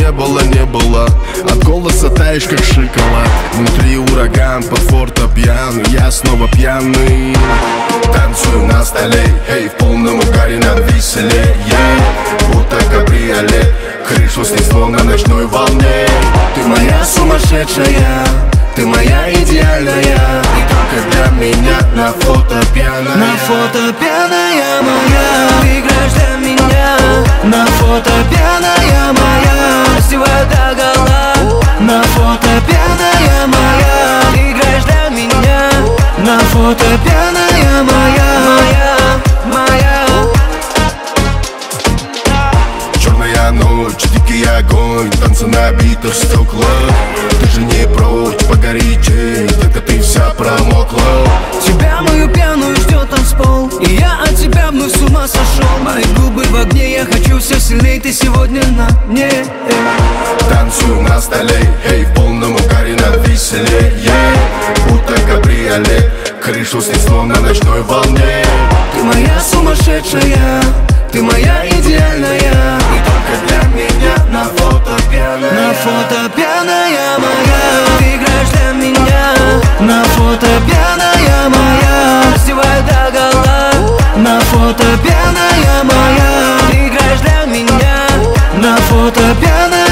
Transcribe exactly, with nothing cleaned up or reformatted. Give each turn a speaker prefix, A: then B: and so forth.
A: не было, не было. От голоса таешь, как шоколад. Внутри ураган, под фортепиано, я снова пьяный. Танцую на столе, эй, в полном угаре нам веселее, yeah. Будто кабриолет, крышу снесло на ночной волне. Ты моя сумасшедшая, ты моя идеальная, и только для меня на фото пьяная.
B: На фото пьяная моя, ты играешь для меня. На фото пьяная моя, раздевай догола. На фото пьяная моя, ты играешь для меня. На фото пьяная моя, моя, моя.
A: Черная ночь, дикий огонь, танцы на битых стеклах. Ты же не прочь, погорячей, только ты вся промокла.
B: Тебя, мою пьяную, ждет танцпол, и я от тебя вновь с ума сошел. Мои губы в огне, я хочу все сильней, ты сегодня на мне.
A: Танцую на столе, эй, в полном угаре нам веселее, yeah. Будто кабриолет, крышу снесло на ночной волне.
B: Ты моя сумасшедшая, ты моя идеальная,
A: и только для меня на фото пьяная.
B: На фото пьяная моя, ты играешь для меня. На фото пьяная моя, раздевай догола. На фото пьяная моя, ты играешь для меня. На фото пьяная